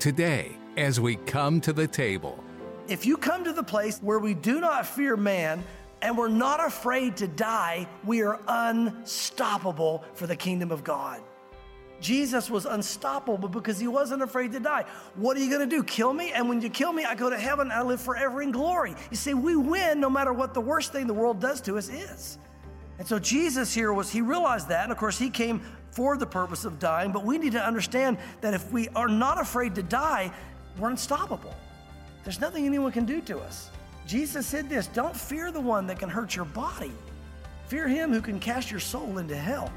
today as we come to the table. If you come to the place where we do not fear man and we're not afraid to die, we are unstoppable for the kingdom of God. Jesus was unstoppable because he wasn't afraid to die. What are you going to do? Kill me? And when you kill me, I go to heaven and I live forever in glory. You see, we win no matter what the worst thing the world does to us is. And so Jesus here he realized that. And of course, he came for the purpose of dying. But we need to understand that if we are not afraid to die, we're unstoppable. There's nothing anyone can do to us. Jesus said this, don't fear the one that can hurt your body. Fear him who can cast your soul into hell.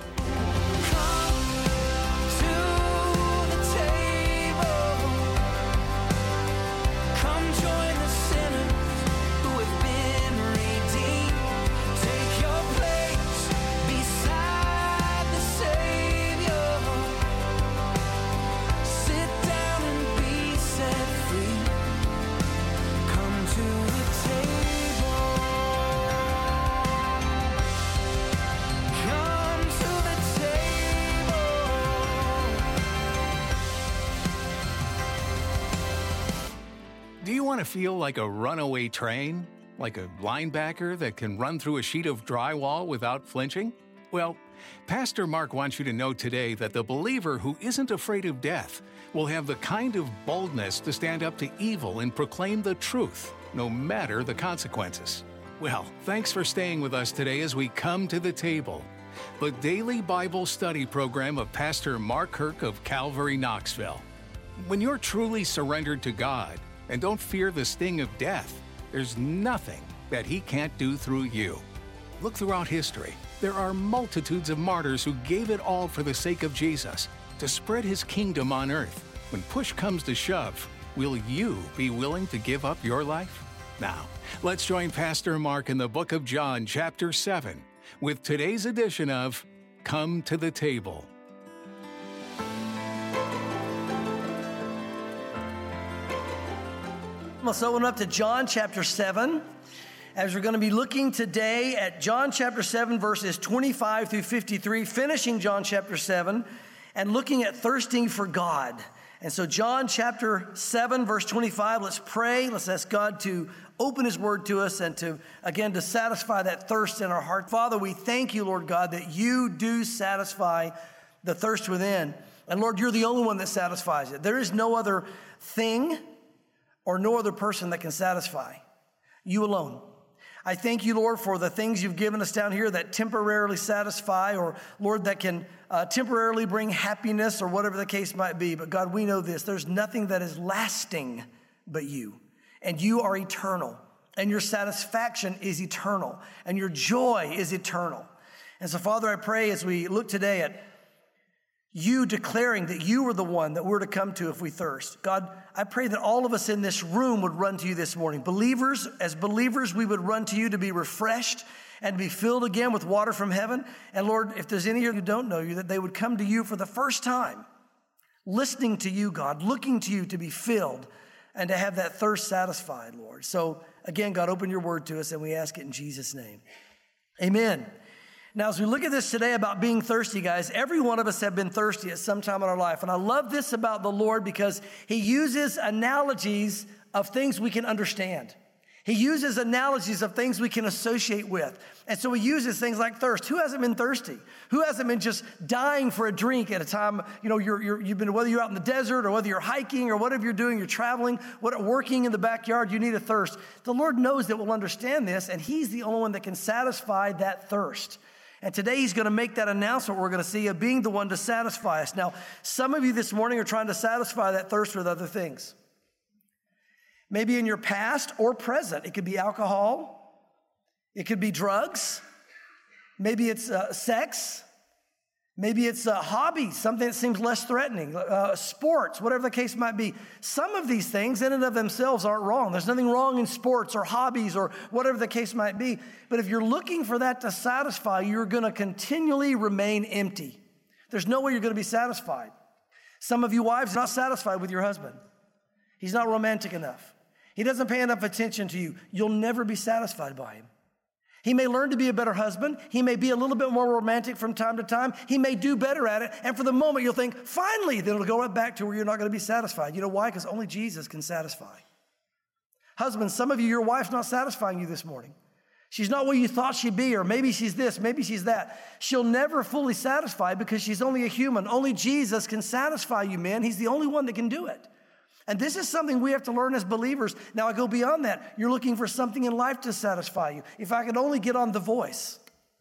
Do you want to feel like a runaway train? Like a linebacker that can run through a sheet of drywall without flinching? Well, Pastor Mark wants you to know today that the believer who isn't afraid of death will have the kind of boldness to stand up to evil and proclaim the truth, no matter the consequences. Well, thanks for staying with us today as we come to the table. The daily Bible study program of Pastor Mark Kirk of Calvary, Knoxville. When you're truly surrendered to God, and don't fear the sting of death, there's nothing that he can't do through you. Look throughout history. There are multitudes of martyrs who gave it all for the sake of Jesus, to spread his kingdom on earth. When push comes to shove, will you be willing to give up your life? Now, let's join Pastor Mark in the book of John, chapter 7, with today's edition of Come to the Table. Let's open up to John chapter 7, as we're going to be looking today at John chapter 7, verses 25 through 53, finishing John chapter 7, and looking at thirsting for God. And so John chapter 7, verse 25, let's pray. Let's ask God to open his word to us and to satisfy that thirst in our heart. Father, we thank you, Lord God, that you do satisfy the thirst within. And Lord, you're the only one that satisfies it. There is no other thing or no other person that can satisfy. You alone. I thank you, Lord, for the things you've given us down here that temporarily satisfy, or Lord, that can temporarily bring happiness, or whatever the case might be. But God, we know this. There's nothing that is lasting but you. And you are eternal. And your satisfaction is eternal. And your joy is eternal. And so, Father, I pray as we look today at you declaring that you are the one that we're to come to if we thirst. God, I pray that all of us in this room would run to you this morning. As believers, we would run to you to be refreshed and be filled again with water from heaven. And Lord, if there's any here who don't know you, that they would come to you for the first time, listening to you, God, looking to you to be filled and to have that thirst satisfied, Lord. So again, God, open your word to us, and we ask it in Jesus' name. Amen. Now, as we look at this today about being thirsty, guys, every one of us have been thirsty at some time in our life. And I love this about the Lord because he uses analogies of things we can understand. He uses analogies of things we can associate with. And so he uses things like thirst. Who hasn't been thirsty? Who hasn't been just dying for a drink at a time? You know, you've been, whether you're out in the desert or whether you're hiking or whatever you're doing, you're traveling, working in the backyard, you need a thirst. The Lord knows that we'll understand this, and he's the only one that can satisfy that thirst. And today he's going to make that announcement we're going to see of being the one to satisfy us. Now, some of you this morning are trying to satisfy that thirst with other things. Maybe in your past or present. It could be alcohol. It could be drugs. Maybe it's sex. Maybe it's a hobby, something that seems less threatening, sports, whatever the case might be. Some of these things in and of themselves aren't wrong. There's nothing wrong in sports or hobbies or whatever the case might be. But if you're looking for that to satisfy, you're going to continually remain empty. There's no way you're going to be satisfied. Some of you wives are not satisfied with your husband. He's not romantic enough. He doesn't pay enough attention to you. You'll never be satisfied by him. He may learn to be a better husband. He may be a little bit more romantic from time to time. He may do better at it. And for the moment, you'll think, finally, then it'll go right back to where you're not going to be satisfied. You know why? Because only Jesus can satisfy. Husbands, some of you, your wife's not satisfying you this morning. She's not where you thought she'd be, or maybe she's this, maybe she's that. She'll never fully satisfy because she's only a human. Only Jesus can satisfy you, men. He's the only one that can do it. And this is something we have to learn as believers. Now, I go beyond that. You're looking for something in life to satisfy you. If I could only get on The Voice.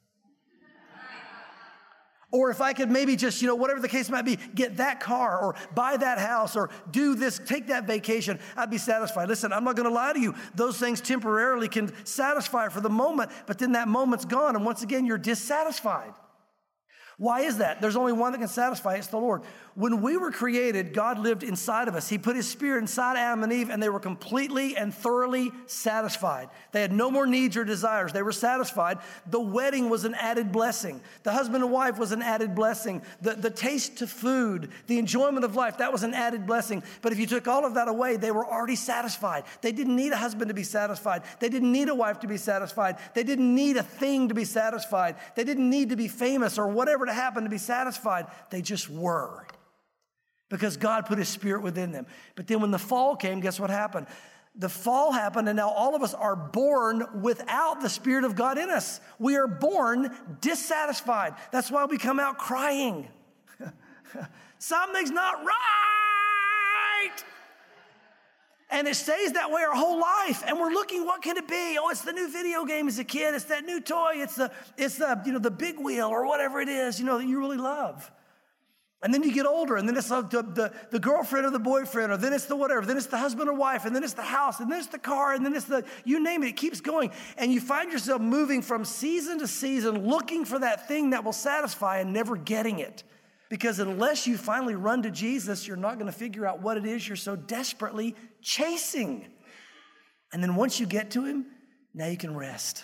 Or if I could maybe just, whatever the case might be, get that car or buy that house or do this, take that vacation, I'd be satisfied. Listen, I'm not going to lie to you. Those things temporarily can satisfy for the moment, but then that moment's gone. And once again, you're dissatisfied. Why is that? There's only one that can satisfy. It's the Lord. When we were created, God lived inside of us. He put his spirit inside Adam and Eve, and they were completely and thoroughly satisfied. They had no more needs or desires. They were satisfied. The wedding was an added blessing. The husband and wife was an added blessing. The taste to food, the enjoyment of life, that was an added blessing. But if you took all of that away, they were already satisfied. They didn't need a husband to be satisfied. They didn't need a wife to be satisfied. They didn't need a thing to be satisfied. They didn't need to be famous or whatever to happen to be satisfied. They just were. Because God put his spirit within them. But then when the fall came, guess what happened? The fall happened, and now all of us are born without the Spirit of God in us. We are born dissatisfied. That's why we come out crying. Something's not right. And it stays that way our whole life. And we're looking, what can it be? Oh, it's the new video game as a kid. It's that new toy. It's the big wheel or whatever it is, that you really love. And then you get older, and then it's the girlfriend or the boyfriend, or then it's the whatever, then it's the husband or wife, and then it's the house, and then it's the car, and then it's you name it, it keeps going. And you find yourself moving from season to season, looking for that thing that will satisfy and never getting it. Because unless you finally run to Jesus, you're not going to figure out what it is you're so desperately chasing. And then once you get to him, now you can rest.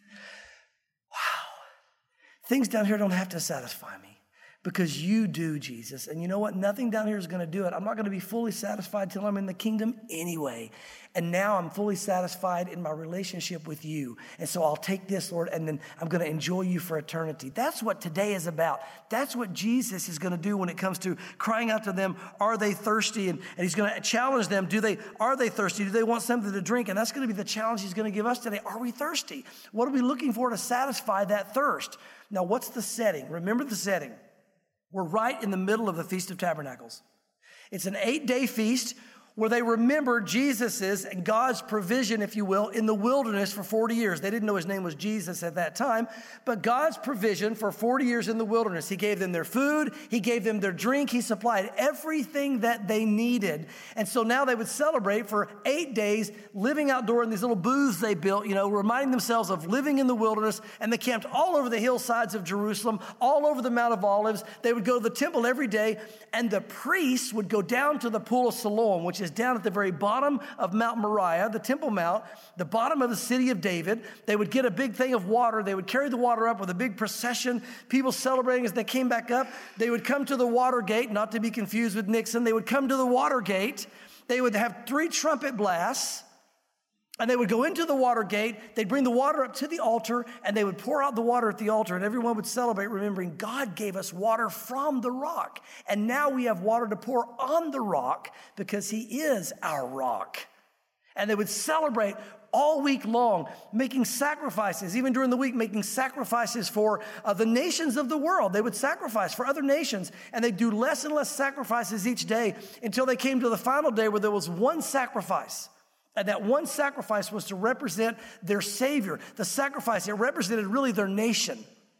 Wow. Things down here don't have to satisfy me. Because you do, Jesus. And you know what? Nothing down here is going to do it. I'm not going to be fully satisfied till I'm in the kingdom anyway. And now I'm fully satisfied in my relationship with you. And so I'll take this, Lord, and then I'm going to enjoy you for eternity. That's what today is about. That's what Jesus is going to do when it comes to crying out to them, are they thirsty? And he's going to challenge them, are they thirsty? Do they want something to drink? And that's going to be the challenge he's going to give us today. Are we thirsty? What are we looking for to satisfy that thirst? Now, what's the setting? Remember the setting. We're right in the middle of the Feast of Tabernacles. It's an 8-day feast where they remember Jesus's and God's provision, if you will, in the wilderness for 40 years. They didn't know his name was Jesus at that time, but God's provision for 40 years in the wilderness. He gave them their food. He gave them their drink. He supplied everything that they needed. And so now they would celebrate for 8 days, living outdoor in these little booths they built, reminding themselves of living in the wilderness. And they camped all over the hillsides of Jerusalem, all over the Mount of Olives. They would go to the temple every day, and the priests would go down to the pool of Siloam, which is down at the very bottom of Mount Moriah, the Temple Mount, the bottom of the city of David. They would get a big thing of water. They would carry the water up with a big procession, people celebrating as they came back up. They would come to the water gate, not to be confused with Nixon. They would come to the water gate. They would have 3 trumpet blasts, and they would go into the water gate. They'd bring the water up to the altar, and they would pour out the water at the altar, and everyone would celebrate, remembering God gave us water from the rock. And now we have water to pour on the rock because he is our rock. And they would celebrate all week long, making sacrifices, even during the week, making sacrifices for the nations of the world. They would sacrifice for other nations, and they'd do less and less sacrifices each day until they came to the final day where there was one sacrifice. And that one sacrifice was to represent their Savior. The sacrifice, it represented really their nation.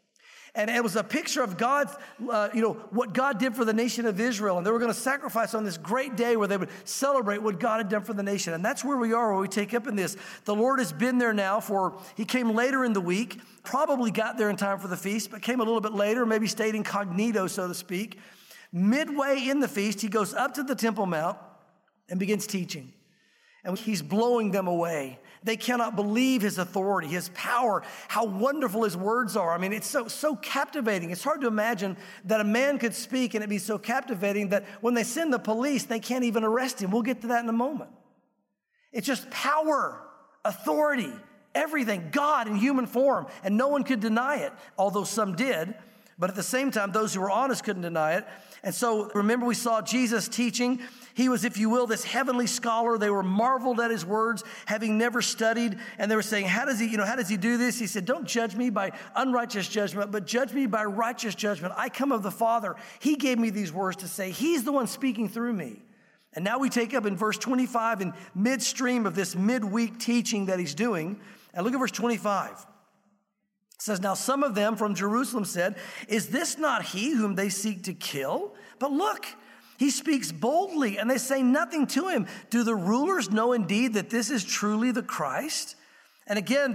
And it was a picture of God's, what God did for the nation of Israel. And they were going to sacrifice on this great day where they would celebrate what God had done for the nation. And that's where we are, where we take up in this. The Lord has been there now he came later in the week, probably got there in time for the feast, but came a little bit later, maybe stayed incognito, so to speak. Midway in the feast, he goes up to the Temple Mount and begins teaching. And he's blowing them away. They cannot believe his authority, his power, how wonderful his words are. I mean, it's so captivating. It's hard to imagine that a man could speak and it be so captivating that when they send the police, they can't even arrest him. We'll get to that in a moment. It's just power, authority, everything, God in human form, and no one could deny it, although some did. But at the same time, those who were honest couldn't deny it. And so remember, we saw Jesus teaching. He was, if you will, this heavenly scholar. They were marveled at his words, having never studied. And they were saying, how does he do this? He said, don't judge me by unrighteous judgment, but judge me by righteous judgment. I come of the Father. He gave me these words to say. He's the one speaking through me. And now we take up in verse 25 in midstream of this midweek teaching that he's doing. And look at verse 25. It says, now some of them from Jerusalem said, is this not he whom they seek to kill? But look, he speaks boldly, and they say nothing to him. Do the rulers know indeed that this is truly the Christ? And again,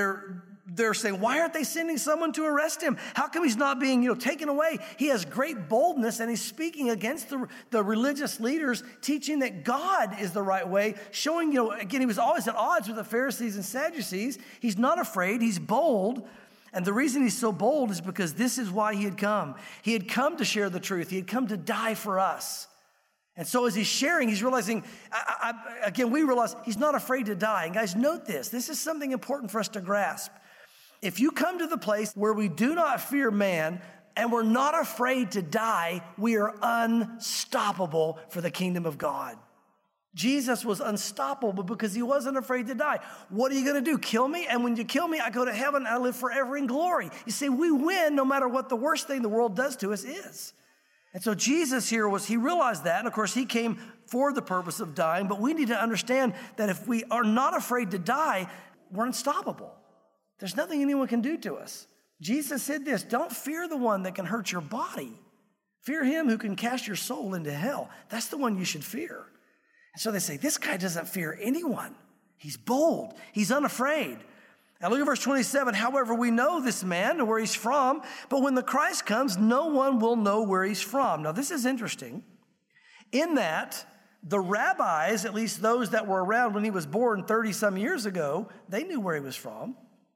they're saying, why aren't they sending someone to arrest him? How come he's not being, taken away? He has great boldness, and he's speaking against the religious leaders, teaching that God is the right way, showing, again, he was always at odds with the Pharisees and Sadducees. He's not afraid. He's bold. And the reason he's so bold is because this is why he had come. He had come to share the truth. He had come to die for us. And so as he's sharing, he's realizing, again, we realize he's not afraid to die. And guys, note this. This is something important for us to grasp. If you come to the place where we do not fear man and we're not afraid to die, we are unstoppable for the kingdom of God. Jesus was unstoppable because he wasn't afraid to die. What are you going to do? Kill me? And when you kill me, I go to heaven and I live forever in glory. You see, we win no matter what the worst thing the world does to us is. And so Jesus here he realized that. And of course, he came for the purpose of dying. But we need to understand that if we are not afraid to die, we're unstoppable. There's nothing anyone can do to us. Jesus said this, don't fear the one that can hurt your body. Fear him who can cast your soul into hell. That's the one you should fear. And so they say, this guy doesn't fear anyone. He's bold. He's unafraid. Now look at verse 27. However, we know this man and where he's from, but when the Christ comes, no one will know where he's from. Now this is interesting in that the rabbis, at least those that were around when he was born 30 some years ago, they knew where he was from.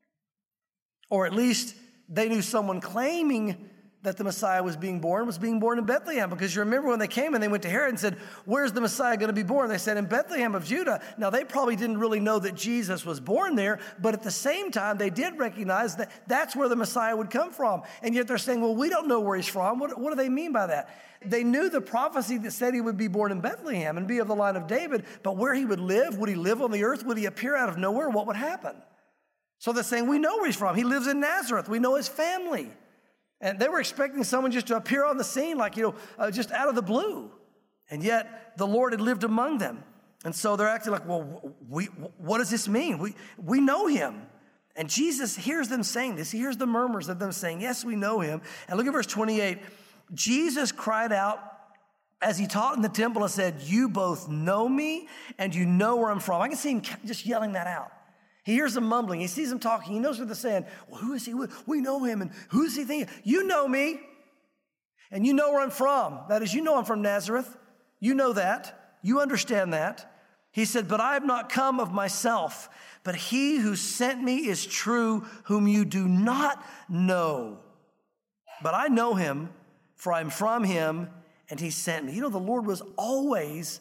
Or at least they knew someone claiming that the Messiah was being born in Bethlehem. Because you remember when they came and they went to Herod and said, where's the Messiah going to be born? They said, in Bethlehem of Judah. Now, they probably didn't really know that Jesus was born there, but at the same time, they did recognize that that's where the Messiah would come from. And yet they're saying, well, we don't know where he's from. What do they mean by that? They knew the prophecy that said he would be born in Bethlehem and be of the line of David, but where he would he live on the earth? Would he appear out of nowhere? What would happen? So they're saying, we know where he's from. He lives in Nazareth. We know his family. And they were expecting someone just to appear on the scene like, just out of the blue. And yet the Lord had lived among them. And so they're acting like, well, what does this mean? We know him. And Jesus hears them saying this. He hears the murmurs of them saying, yes, we know him. And look at verse 28. Jesus cried out as he taught in the temple and said, you both know me and you know where I'm from. I can see him just yelling that out. He hears them mumbling. He sees them talking. He knows what they're saying. Well, who is he with? We know him. And who is he thinking? You know me. And you know where I'm from. That is, you know I'm from Nazareth. You know that. You understand that. He said, but I have not come of myself, but he who sent me is true, whom you do not know. But I know him, for I'm from him, and he sent me. The Lord was always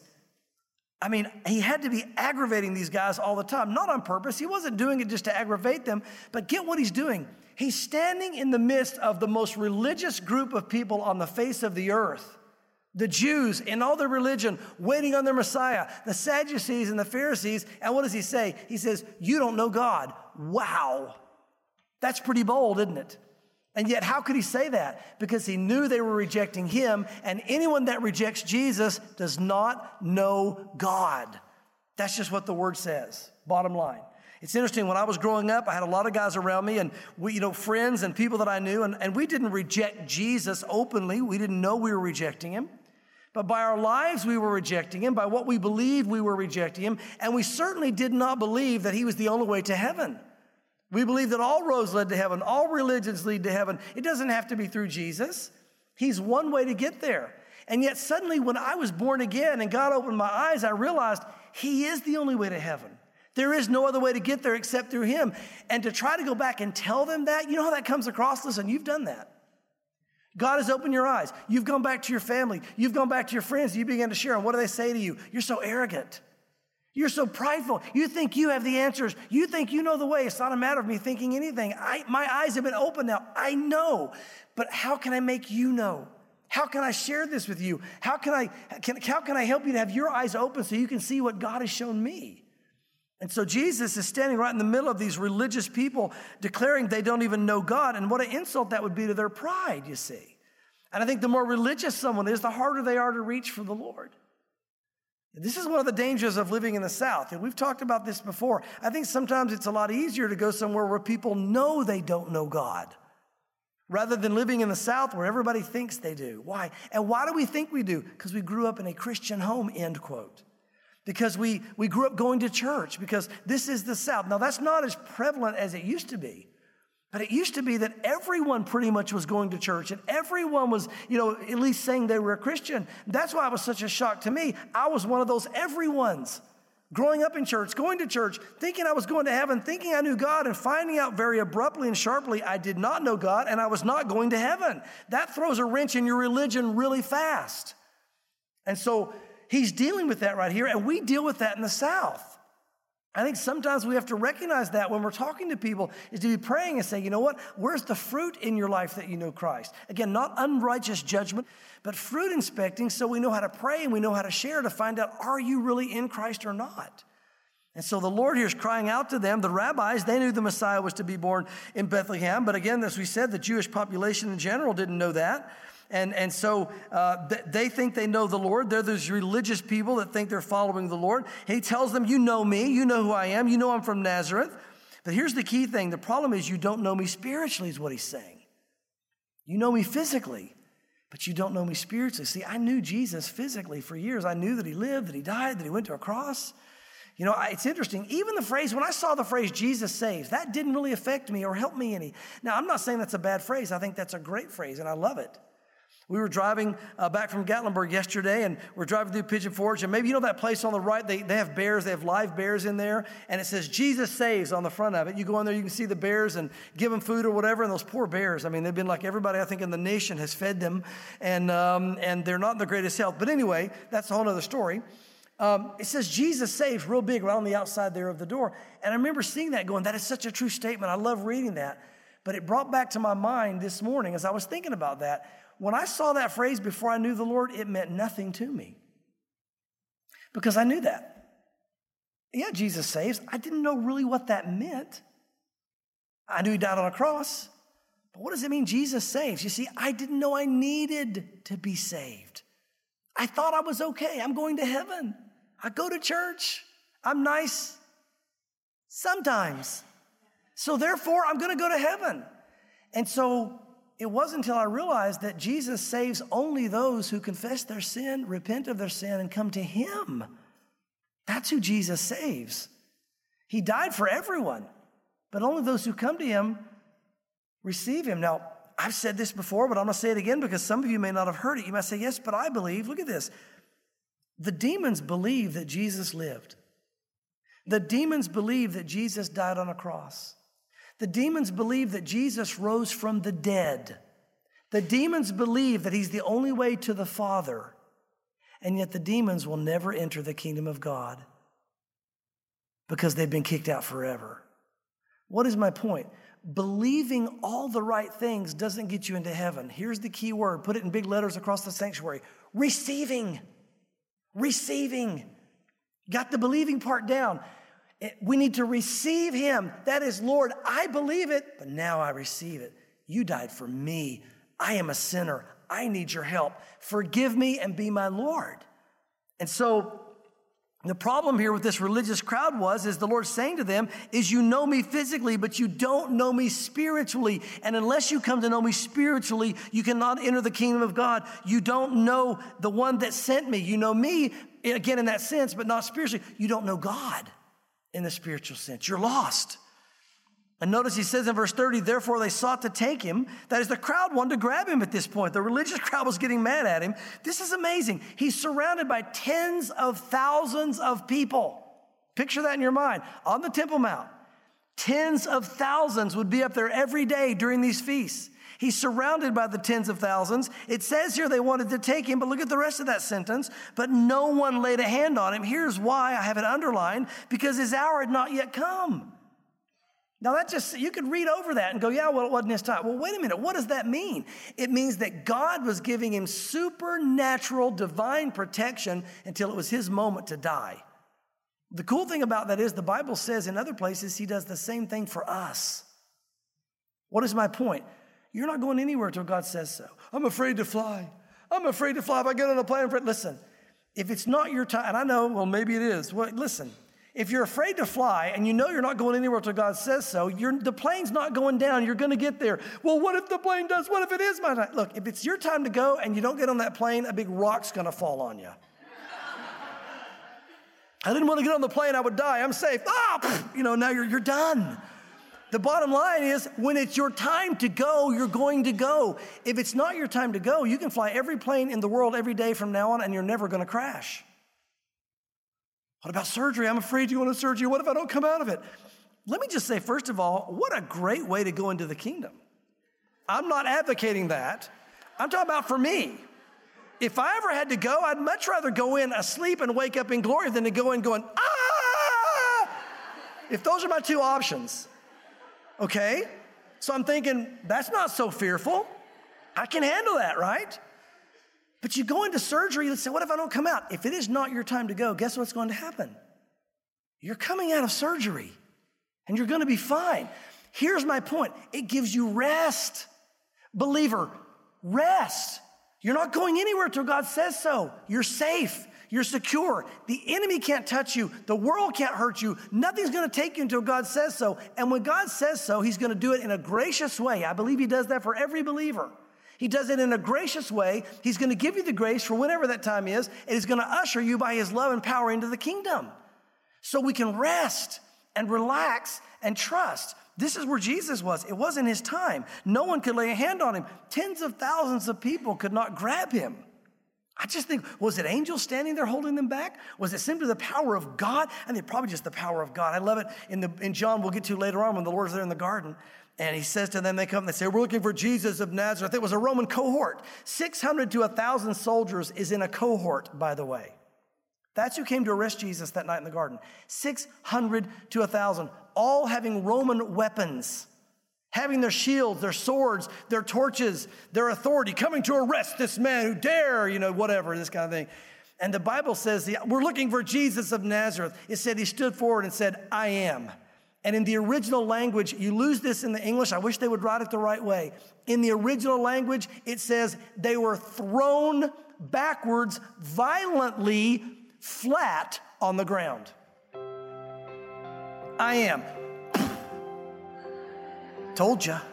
he had to be aggravating these guys all the time, not on purpose. He wasn't doing it just to aggravate them, but get what he's doing. He's standing in the midst of the most religious group of people on the face of the earth. The Jews in all their religion, waiting on their Messiah, the Sadducees and the Pharisees. And what does he say? He says, you don't know God. Wow. That's pretty bold, isn't it? And yet, how could he say that? Because he knew they were rejecting him, and anyone that rejects Jesus does not know God. That's just what the word says, bottom line. It's interesting, when I was growing up, I had a lot of guys around me, and we, friends and people that I knew, and we didn't reject Jesus openly. We didn't know we were rejecting him. But by our lives, we were rejecting him. By what we believed, we were rejecting him. And we certainly did not believe that he was the only way to heaven. We believe that all roads led to heaven. All religions lead to heaven. It doesn't have to be through Jesus. He's one way to get there. And yet suddenly when I was born again and God opened my eyes, I realized he is the only way to heaven. There is no other way to get there except through him. And to try to go back and tell them that, you know how that comes across? Listen, you've done that. God has opened your eyes. You've gone back to your family. You've gone back to your friends. You began to share. And what do they say to you? You're so arrogant. You're so prideful. You think you have the answers. You think you know the way. It's not a matter of me thinking anything. My eyes have been opened now. I know. But how can I make you know? How can I share this with you? How can I help you to have your eyes open so you can see what God has shown me? And so Jesus is standing right in the middle of these religious people declaring they don't even know God. And what an insult that would be to their pride, you see. And I think the more religious someone is, the harder they are to reach for the Lord. This is one of the dangers of living in the South. And we've talked about this before. I think sometimes it's a lot easier to go somewhere where people know they don't know God, rather than living in the South where everybody thinks they do. Why? And why do we think we do? Because we grew up in a Christian home, end quote. Because we grew up going to church, because this is the South. Now, that's not as prevalent as it used to be. But it used to be that everyone pretty much was going to church, and everyone was, at least saying they were a Christian. That's why it was such a shock to me. I was one of those everyones. Growing up in church, going to church, thinking I was going to heaven, thinking I knew God, and finding out very abruptly and sharply I did not know God and I was not going to heaven. That throws a wrench in your religion really fast. And so he's dealing with that right here, and we deal with that in the South. I think sometimes we have to recognize that when we're talking to people, is to be praying and say, you know what? Where's the fruit in your life that you know Christ? Again, not unrighteous judgment, but fruit inspecting so we know how to pray and we know how to share to find out, are you really in Christ or not? And so the Lord here is crying out to them. The rabbis, they knew the Messiah was to be born in Bethlehem. But again, as we said, the Jewish population in general didn't know that. And so they think they know the Lord. They're those religious people that think they're following the Lord. He tells them, you know me, you know who I am, you know I'm from Nazareth. But here's the key thing. The problem is you don't know me spiritually is what he's saying. You know me physically, but you don't know me spiritually. See, I knew Jesus physically for years. I knew that he lived, that he died, that he went to a cross. It's interesting. Even the phrase, when I saw the phrase Jesus saves, that didn't really affect me or help me any. Now, I'm not saying that's a bad phrase. I think that's a great phrase, and I love it. We were driving back from Gatlinburg yesterday, and we're driving through Pigeon Forge, and maybe you know that place on the right, they have bears, they have live bears in there, and it says Jesus saves on the front of it. You go in there, you can see the bears and give them food or whatever, and those poor bears, I mean, they've been like everybody I think in the nation has fed them, and they're not in the greatest health. But anyway, that's a whole other story. It says Jesus saves real big right on the outside there of the door, and I remember seeing that going, that is such a true statement. I love reading that, but it brought back to my mind this morning as I was thinking about that. When I saw that phrase before I knew the Lord, it meant nothing to me because I knew that. Yeah, Jesus saves. I didn't know really what that meant. I knew he died on a cross, but what does it mean Jesus saves? You see, I didn't know I needed to be saved. I thought I was okay. I'm going to heaven. I go to church. I'm nice sometimes. So therefore, I'm going to go to heaven. And so it wasn't until I realized that Jesus saves only those who confess their sin, repent of their sin, and come to him. That's who Jesus saves. He died for everyone, but only those who come to him receive him. Now, I've said this before, but I'm going to say it again because some of you may not have heard it. You might say, yes, but I believe. Look at this. The demons believe that Jesus lived. The demons believe that Jesus died on a cross. The demons believe that Jesus rose from the dead. The demons believe that he's the only way to the Father. And yet the demons will never enter the kingdom of God because they've been kicked out forever. What is my point? Believing all the right things doesn't get you into heaven. Here's the key word. Put it in big letters across the sanctuary. Receiving. Receiving. Got the believing part down. We need to receive him. That is, Lord, I believe it, but now I receive it. You died for me. I am a sinner. I need your help. Forgive me and be my Lord. And so the problem here with this religious crowd is the Lord saying to them, is you know me physically, but you don't know me spiritually. And unless you come to know me spiritually, you cannot enter the kingdom of God. You don't know the one that sent me. You know me, again, in that sense, but not spiritually. You don't know God in the spiritual sense. You're lost. And notice he says in verse 30, therefore they sought to take him. That is, the crowd wanted to grab him at this point. The religious crowd was getting mad at him. This is amazing. He's surrounded by tens of thousands of people. Picture that in your mind. On the Temple Mount, tens of thousands would be up there every day during these feasts. He's surrounded by the tens of thousands. It says here they wanted to take him, but look at the rest of that sentence. But no one laid a hand on him. Here's why I have it underlined, because his hour had not yet come. Now you could read over that and go, yeah, well, it wasn't his time. Well, wait a minute. What does that mean? It means that God was giving him supernatural divine protection until it was his moment to die. The cool thing about that is the Bible says in other places he does the same thing for us. What is my point? You're not going anywhere until God says so. I'm afraid to fly. I'm afraid to fly. If I get on a plane, listen, if it's not your time, and I know, well, maybe it is. Well, listen, if you're afraid to fly and you know you're not going anywhere until God says so, the plane's not going down. You're going to get there. Well, what if the plane does? What if it is my time? Look, if it's your time to go and you don't get on that plane, a big rock's going to fall on you. I didn't want to get on the plane. I would die. I'm safe. Now you're done. The bottom line is, when it's your time to go, you're going to go. If it's not your time to go, you can fly every plane in the world every day from now on, and you're never going to crash. What about surgery? I'm afraid to go into surgery. What if I don't come out of it? Let me just say, first of all, what a great way to go into the kingdom. I'm not advocating that. I'm talking about for me. If I ever had to go, I'd much rather go in asleep and wake up in glory than to go in going, ah! If those are my two options, okay? So I'm thinking, that's not so fearful. I can handle that, right? But you go into surgery and say, what if I don't come out? If it is not your time to go, guess what's going to happen? You're coming out of surgery, and you're going to be fine. Here's my point. It gives you rest. Believer, rest. You're not going anywhere until God says so. You're safe. You're secure. The enemy can't touch you. The world can't hurt you. Nothing's going to take you until God says so. And when God says so, he's going to do it in a gracious way. I believe he does that for every believer. He does it in a gracious way. He's going to give you the grace for whenever that time is, and he's going to usher you by his love and power into the kingdom. So we can rest and relax and trust. This is where Jesus was. It wasn't his time. No one could lay a hand on him. Tens of thousands of people could not grab him. I just think, was it angels standing there holding them back? Was it simply the power of God? I think probably just the power of God. I love it in John, we'll get to later on when the Lord's there in the garden. And he says to them, they come and they say, we're looking for Jesus of Nazareth. It was a Roman cohort. 600 to 1,000 soldiers is in a cohort, by the way. That's who came to arrest Jesus that night in the garden. 600 to 1,000, all having Roman weapons, having their shields, their swords, their torches, their authority, coming to arrest this man who dare, whatever, this kind of thing. And the Bible says, we're looking for Jesus of Nazareth. It said he stood forward and said, I am. And in the original language, you lose this in the English. I wish they would write it the right way. In the original language, it says they were thrown backwards violently flat on the ground. I am. Told you.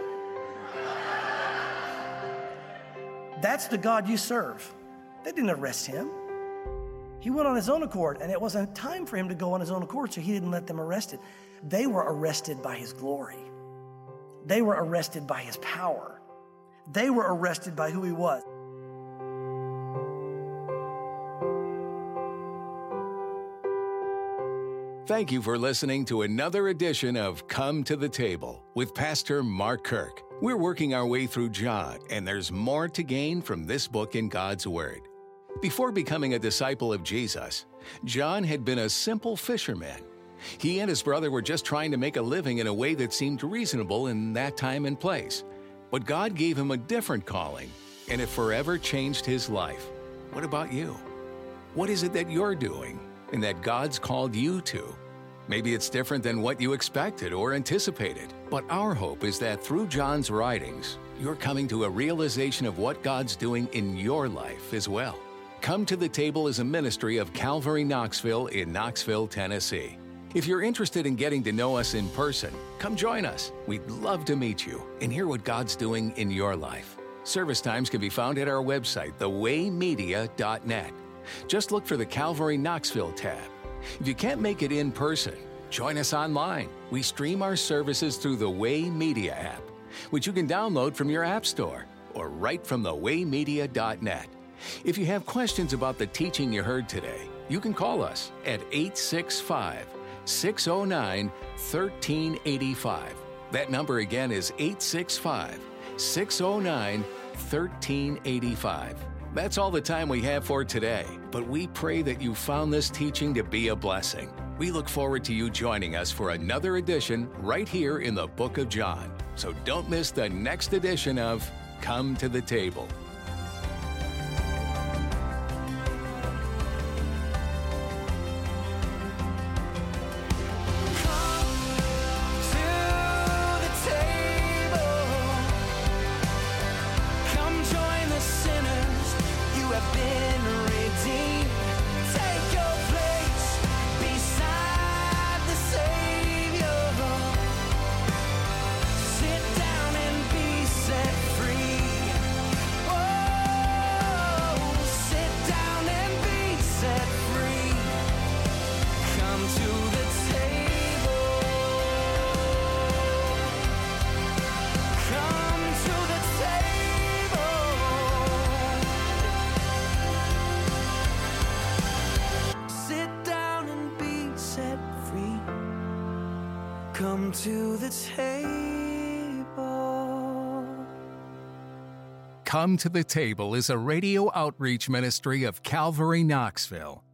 That's the God you serve. They didn't arrest him. He went on his own accord, and it wasn't time for him to go on his own accord, so he didn't let them arrest him. They were arrested by his glory. They were arrested by his power. They were arrested by who he was. Thank you for listening to another edition of Come to the Table with Pastor Mark Kirk. We're working our way through John, and there's more to gain from this book in God's Word. Before becoming a disciple of Jesus, John had been a simple fisherman. He and his brother were just trying to make a living in a way that seemed reasonable in that time and place. But God gave him a different calling, and it forever changed his life. What about you? What is it that you're doing and that God's called you to? Maybe it's different than what you expected or anticipated, but our hope is that through John's writings, you're coming to a realization of what God's doing in your life as well. Come to the Table is a ministry of Calvary Knoxville in Knoxville, Tennessee. If you're interested in getting to know us in person, come join us. We'd love to meet you and hear what God's doing in your life. Service times can be found at our website, thewaymedia.net. Just look for the Calvary Knoxville tab. If you can't make it in person, join us online. We stream our services through the Way Media app, which you can download from your app store or right from thewaymedia.net. If you have questions about the teaching you heard today, you can call us at 865-609-1385. That number again is 865 609-1385. That's all the time we have for today, but we pray that you found this teaching to be a blessing. We look forward to you joining us for another edition right here in the Book of John. So don't miss the next edition of Come to the Table. Come to the table. Come to the Table is a radio outreach ministry of Calvary Knoxville.